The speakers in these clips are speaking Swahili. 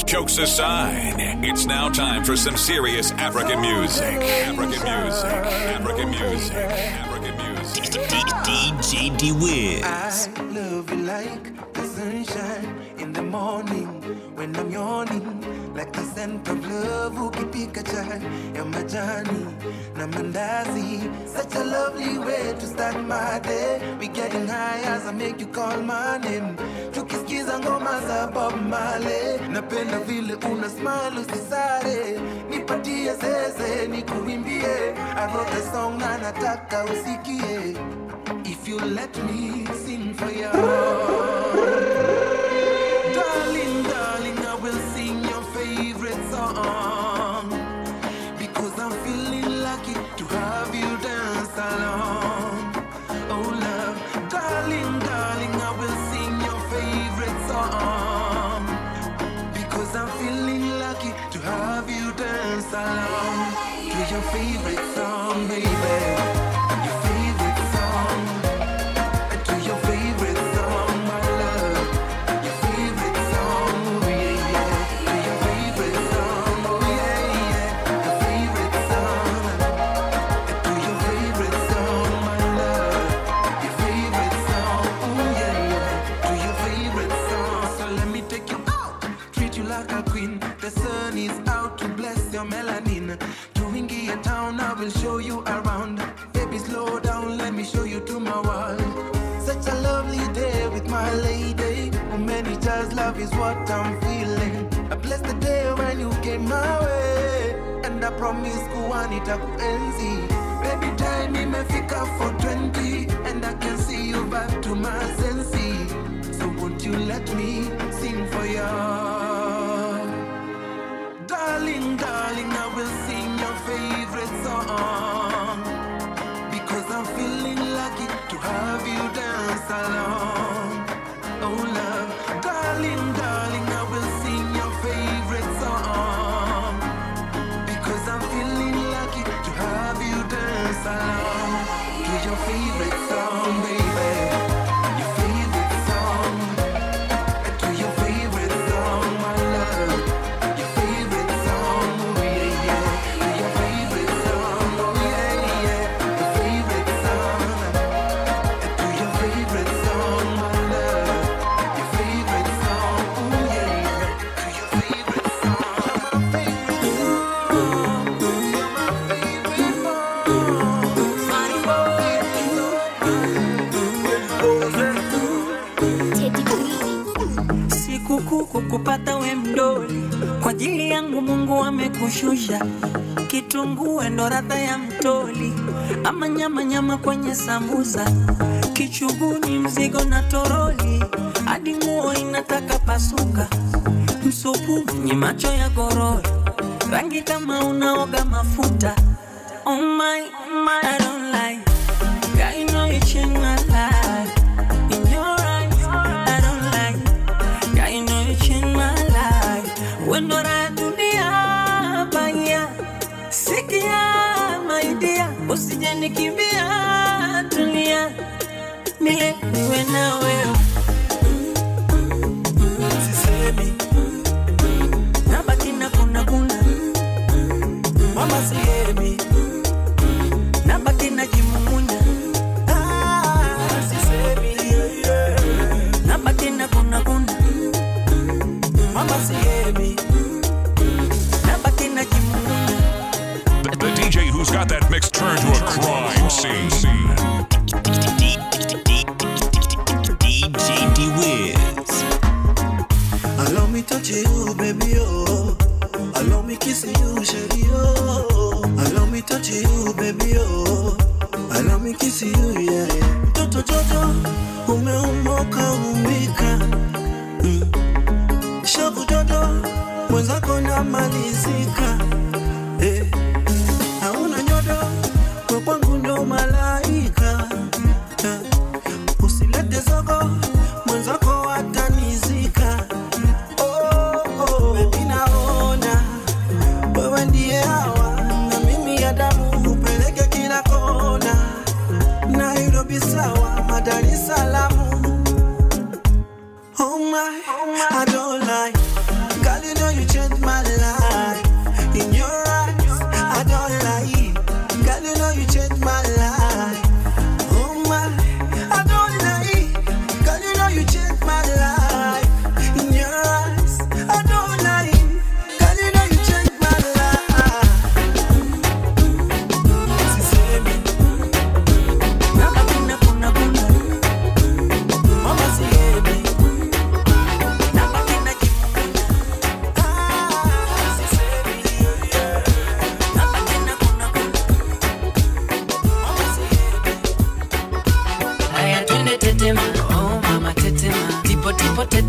Jokes aside, it's now time for some serious African music. African music. African music. African music. DJ D-Wiz. I love you like the sunshine in the morning when I'm yawning, like the scent of love ukipika chai ya majani na mandazi. Such a lovely way to start my day. We getting high as I make you call my name. Tukisikiza ngoma za Bob Marley. Napenda vile una smile usisare. Nipatie zeze nikuimbie. I wrote a song na nataka usikie. If you let me sing for you, darling, darling, I will sing your favorite song, because I'm feeling lucky to have you dance along. Oh love, darling, darling, I will sing your favorite song, because I'm feeling lucky to have you dance along to your favorite song, baby. Show you around, baby, slow down, let me show you to my world. Such a lovely day with my lady. Many just love is what I'm feeling. I bless the day when you came my way, and I promise kuanita kuenzi. Baby, time imefika for 20, and I can see you back to my senses. So won't you let me sing for you, darling, darling, I will sing your favorite song, because I'm feeling lucky to have you dance along. Oh love, darling, darling, I will sing your favorite song, because I'm feeling lucky to have you dance along to your favorite song, baby. Kupata we mdoli kwa ajili yangu Mungu amekushusha. Kitunguu ndo ladha ya mtoli, ama nyama nyama kwenye sambusa. Kichuguni mzigo na toroli, hadi nguo inataka pasuka. Msupu mwenye macho ya gorori, rangi kama unaoga mafuta. Oh my, I don't like. I know you changed my life. In your eyes, I don't like. I know you changed my life. When do I do the baya? Sikia, my dear. Usije nikimbia, tulia. Mile niwe na wewe. Sisemi. Nabaki na kuna. Mama sihemi. Nabaki na kimumunya. Sisemi. Nabaki na kuna. Mama sihemi. Nabaki na kimumunya. The DJ who's got that mix turned to a crime scene. DJ D-Wiz. Allow me touch you, baby, oh. Allow me kiss you, shady, oh. Allow me touch you, baby, oh. Allow me kiss you, yeah, yeah. Toto Jojo, umeumoka umbika. Shabu Jojo, mwenzako na malizika. Hauna nyodo, kwa kwangu ndo malaika. Usilete zogo, mwenzako atanizika. Oh, baby naona wewe ndiye hawa, na mimi ya damu upeleke kila kona. Nairobi sawa, Dar es Salaam. Oh my, I don't lie. Girl, you know you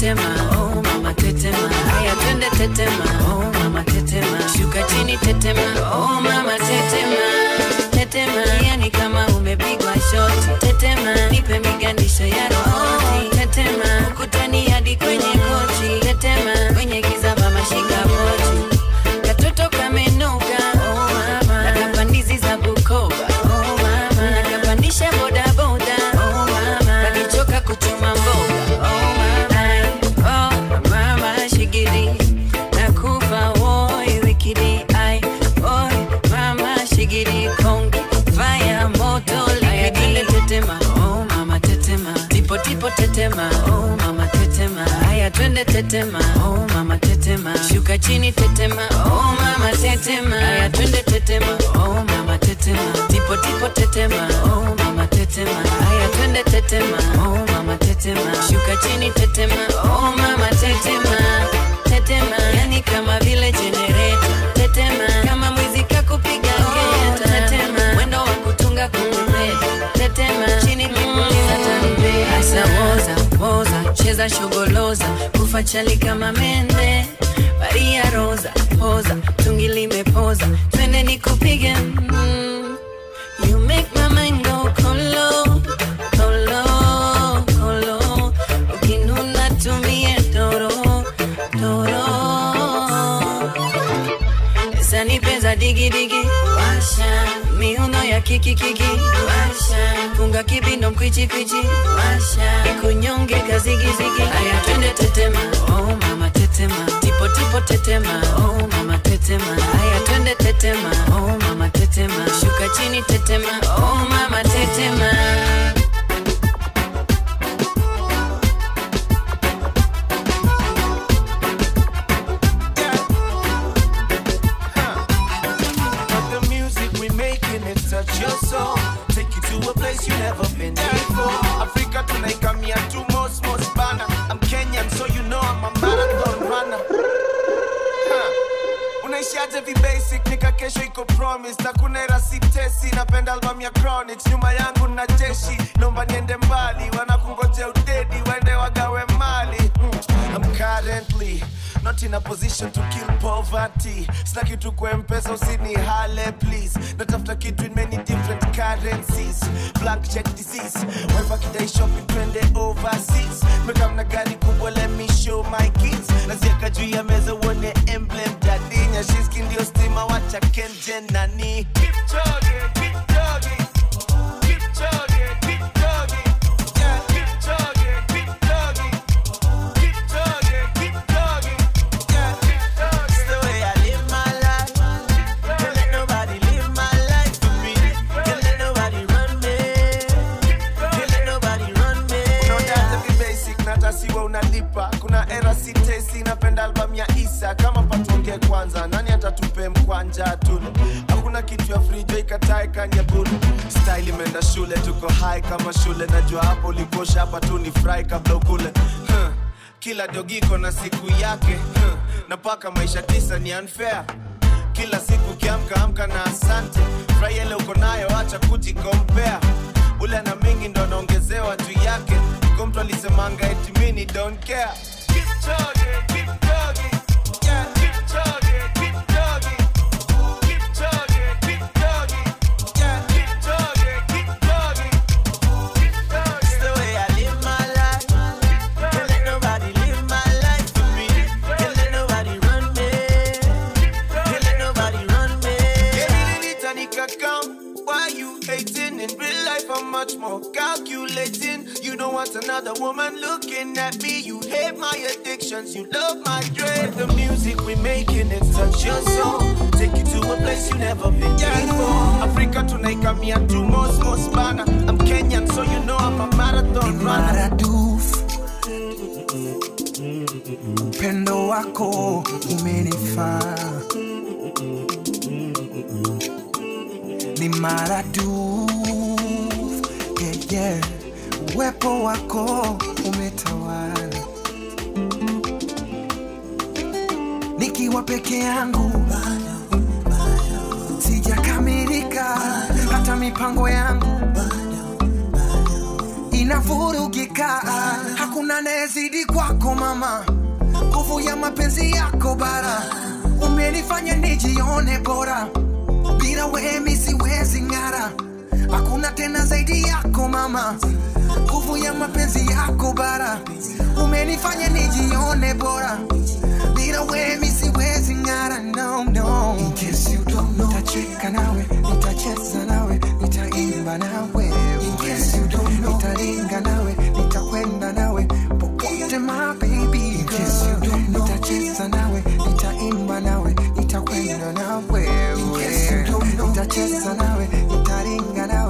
tetema, oh mama tetema. Haya twende tetema, oh mama tetema. Shuka chini tetema, oh mama tetema. Tetema, yani kama umepigwa shoti. Tetema, nipe migandisho ya rohoni. Tetema, ukutani hadi kwenye kochi. Tetema, kwenye giza mama shika pochi. Katoto kamenuka, oh mama. Nakapandizi za Bukoba, oh mama. Nakapandisha boda boda, oh mama. Nakichoka kuchuma mboga, oh mama. Oh mama shigiri, nakufa oi wikidi. Ai, oi mama shigiri kongi. Fire moto ligidi tetema, oh mama tetema. Tipo tipo tetema, oh mama tetema. Haya twende tetema, oh mama tetema. Shuka chini tetema, oh mama tetema. Haya twende tetema, oh mama tetema. Tipo tipo tetema, oh mama tetema. Haya twende tetema, oh mama tetema. Shuka chini tetema, oh mama tetema. Tetema, yani kama vile generator. Tetema, kama mwizi kakupiga ngeta. Tetema, mwendo wa kutunga kumupeta. Tetema, chini kipuliza tarumbeta. Asa woza, cheza shogoloza. Kufa chali kama mende. Maria Rosa, poza, tungi limepoza. Twende nikupige. You make my mind go kolo, kolo, kolo. Ukinuna tumie toro, toro. Esa ni pesa digi digi, washa. Miuno ya kiki kiki, washa. Funga kibindo mkwichi kwichi, washa. Ikunyonge kazigi zigi. Aya twende tetema, oh mama tetema. Tipo tipo tetema, oh mama tetema. Aya twende tetema, oh mama tetema. Shuka chini tetema, oh mama tetema. Touch your soul, take you to a place you never been before. Africa tonight, come here to most banner. I'm Kenyan, so you know I'm a marathon runner. Unaishiaje vi basic, nika kesho iko promise. Takuna era sitesi, napenda album ya Chronics. Nyuma yangu na jeshi, nomba niende mbali. Wanakungoje udedi, wende wagawe mali. I'm currently not in a position to kill poverty. Sina kitu kwa M-Pesa usini hale please. Natafuta kitu in many different currencies. Blank check disease. Wife kidai shopping twende overseas. Meka mna gari kubwa let me show my kids. Naziaka juu ya meza uone emblem dadinya. Shiski ndio stima wacha kenje nani. Keep chugging, keep chugging. Keep chugging, keep chugging. Yeah, keep chugging, keep chugging. Keep chugging, keep chugging. Yeah, keep chugging. It's the way I live my life. Can't let nobody live my life for me. Can't let nobody run me. Can't let nobody run me. No doubt the basic, natasiwa unalipa. Kuna era sitesi, napenda album ya Isa. Kama patonge kwanza, nani atatupe mkwanja tule. Hakuna kitu ya free joy katae kanya bulu. Style imeenda shule, tuko high kama shule. Najua hapo ulikosha, hapa tu ni fry kabla ukule. Kila dogiko na siku yake. Napaka maisha tisa ni unfair. Kila siku kiamka amka na asante. Fry ele uko nayo acha kujikompare. Ule na mingi ndo naongezewa juu yake. Mtu alisemanga eti mini don't care. Keep chugging, keep chugging. Yeah, keep chugging, keep chugging. Keep chugging, keep chugging. Yeah, keep chugging, keep chugging. Keep chugging. It's the way I live my life. Can't let nobody live my life for me. Can't let nobody run me. Can't let nobody run me. Why you hating? In real life I'm much more calculating. You don't want another woman looking at me. You hate my addictions, you love my dread. The music we making, it touch your soul. Take you to a place you never been before. Africa tonight, come here to most banner. I'm Kenyan, so you know I'm a marathon runner. Upendo wako umenifaa. Ni maradufu, yeah, yeah. Uwepo wako umetawala. Nikiwa peke yangu sijakamilika, hata mipango yangu ninavurugika. Hakuna nezidi kwako mama, nguvu ya mapenzi yako bara, umenifanya nijione bora, bila wewe mimi siwezi ngara. Hakuna tena zaidi yako mama, nguvu ya mapenzi yako bara, umenifanya nijione bora, bila wewe mimi siwezi ngara. No no, in case you don't know, nitacheka nawe, nitacheza nawe, nitaimba nawe. In case you don't know, nitaringa nawe, nitakwenda nawe popote my baby. In case you don't know, nitacheza nawe, nitaimba nawe, nitakwenda nawe. In case you don't know, nitacheza nawe, nitaringa nawe.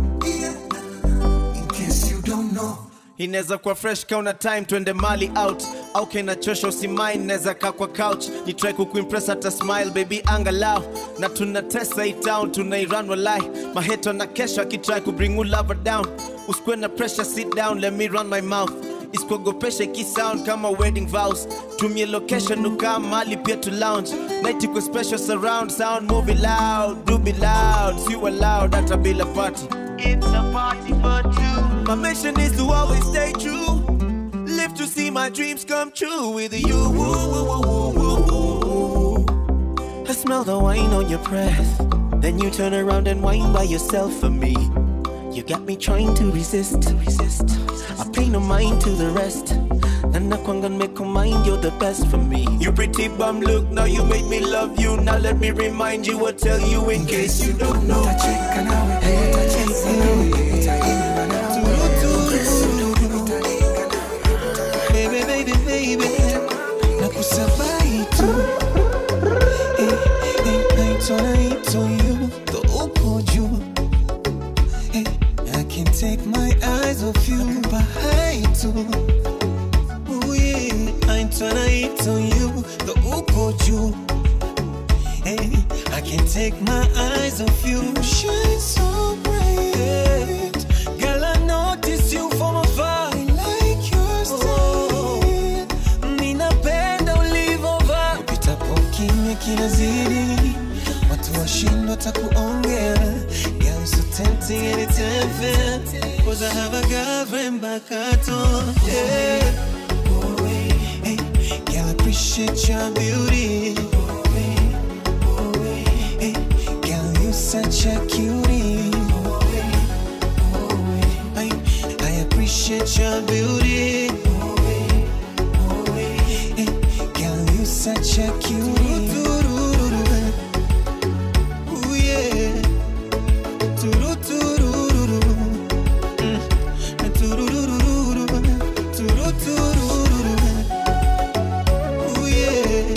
In case you don't know, inaweza kuwa fresh kauna time twende mali out, au kena chosho usimine neza kaa kwa couch, ni try kukuimpress hata smile baby angalau, na tunatesa it down tunairan walai, maheto na kesho akitry kubring you lover down, usikwe na pressure sit down let me run my mouth, isikogopesha kisound kama wedding vows, tumie location ukaa mali pia to lounge, night iko special surround sound movie loud, do be loud, see you loud hata bila party. It's a party for two. My mission is to always stay true, live to see my dreams come true with you. I smell the wine on your breath, then you turn around and whine by yourself for me. You got me trying to resist. I pay no mind to the rest, and I can't make a mind, you're the best for me. You pretty bum look, now you made me love you. Now let me remind you or tell you in case you don't know. Baby, baby, baby, nakusabai tu. Naito you, the upo juu. I can't take my eyes off you, behind too. Oh yeah, I'm trying to you, the upo juu. Hey, I can't take my eyes off you. Shine so bright, girl. I notice you from afar. I like your style. Ninapenda ulivovaa. Upitapo kimya kinazidi, watu washindwa takuongea. Girl, so tempting anytime fair, 'cause I have a girlfriend back at home. Yeah. Hey, girl, I appreciate your beauty. Hey, girl, you such a cutie. I appreciate your beauty. Hey, girl, you such a cutie. Ooh yeah. Ooh yeah.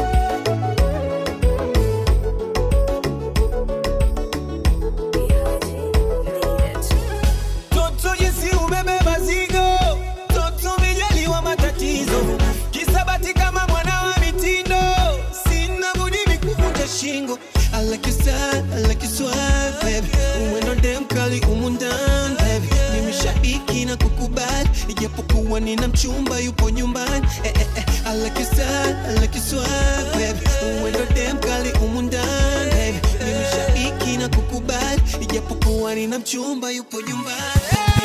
Toto jinsi umebeba zigo, toto mijaliwa matatizo, kisabati kama mwana wa mitindo, sina budi mikuvunja shingo. I like your style, I like your swag, baby. Uwendo dem kali umundan, baby. Mimi shabiki na kukubali, ijapokuwa nina mchumba yupo nyumbani. I like your style, I like your swag, baby. Uwendo dem kali umundan, baby. Mimi shabiki na kukubali, ijapokuwa nina mchumba yupo nyumbani.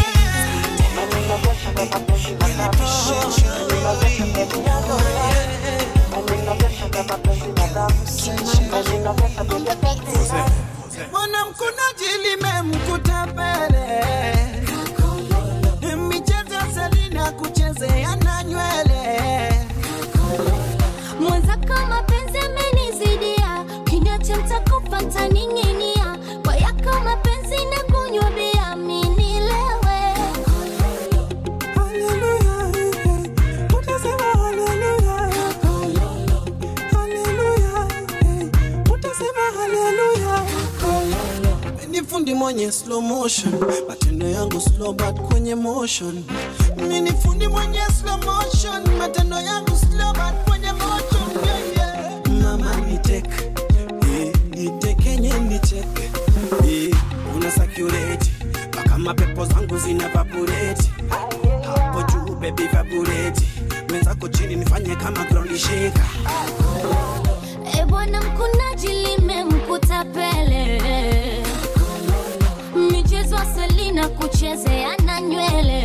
Mwanamkunaji limemkuta pele, michezo Selina kuchezea na nywele. Mwanza kama penzi amenizidia, kinyache mtakupa ntaning'inia, kwa yako mapenzi na kunywa bia mimi lewe. Hallelujah, utasema hallelujah. Hallelujah, utasema hallelujah. Nifundi mwenye slow motion, matendo yangu slow but kwenye motion. Nifundi mwenye slow motion, matendo yangu slow but kwenye motion. Yeah, yeah. Mama niteke, nitekenye niteke. Una sakurate, baka mapepo zangu zina vaporate. Hapo juu baby vaporate, mwenzako chini nifanye kama ground shaker. Bwana mkunaji limemkuta pele, michezo Selina kuchezea na nywele.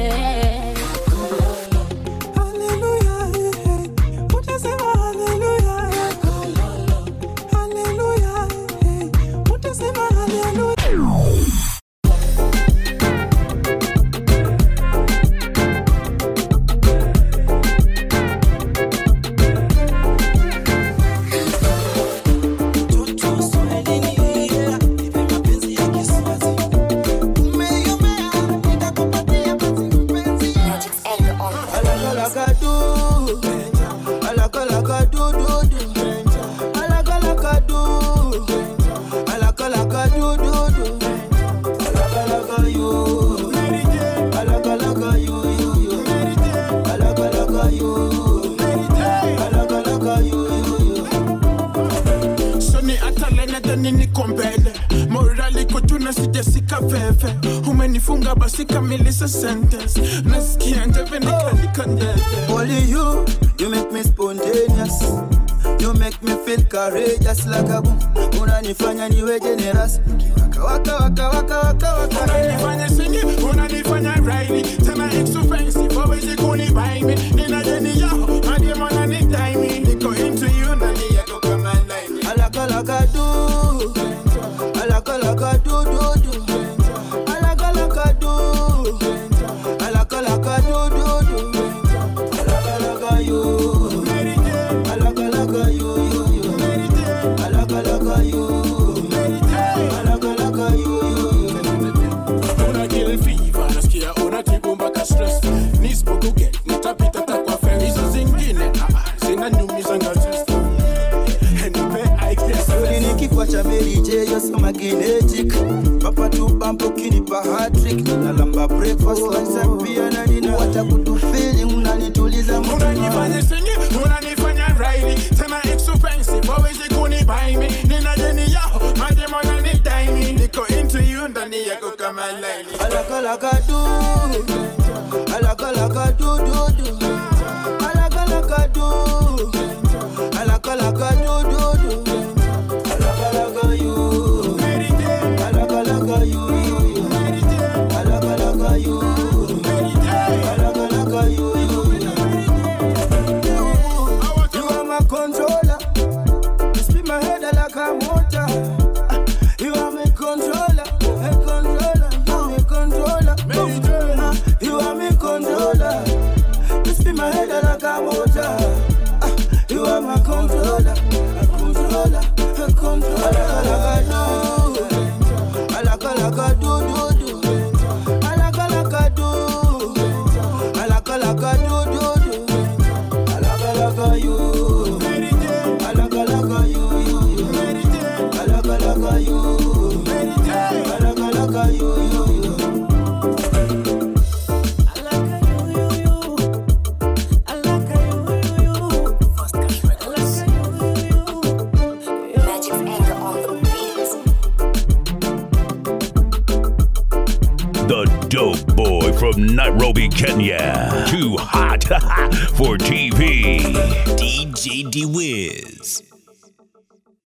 utadhani niko mbele. Morali kutuna sijasika fefe. Umenifunga basi kamilisa sentence. Nasikia njeve nikalika njeve. Only you make me spontaneous. You make me feel courageous like a boom. Unanifanya niwe generous. Waka waka waka waka waka. Unanifanya singi, unanifanya rainy. Tena expensive, always you kuni buy me. Nina jeni yao, madi mwana ni time. Niko into you, nani yako kama line. Alaka laka do. Alaka laka do do do. Alaka laka do. Alaka laka do do do. Alaka laka you. Alaka laka you. Alaka laka you. Alaka laka you. Una kill fever, nasikia una kibumba ka stress. Nispoku get, nitapita takwa fem. Hizo zingine, zina nyumiza nga system. Nipe I guess. Nikikwa cha Mary J, you're so magnetic. Papa tu bampo kinipa hat-trick. Nalamba breakfast, lunch and pia na nina wacha kutufili. Unanituliza mtu. Unanifanya singi, unanifanya rainy. Tena expensive, always you kuni buy me. Nina jeni yao, madi mwana ni time. Niko into you, ndani yako kama line. Alaka laka do. Alaka laka do do do. Alaka laka do. Alaka laka do do do. Alaka laka you. Alaka laka you. Alaka laka you. Alaka laka you. You are my controller. You spin my head like a motor. You are my controller. A controller. You are my controller. You are my controller. You spin my head like a motor. You are my controller. A controller. A controller. Alaka laka do do do. Alaka laka do. Alaka laka do do do. Alaka laka you. Alaka laka you. Alaka laka you. Alaka laka you. The dope boy from Nairobi, Kenya. Too hot for TV. DJ DeWiz.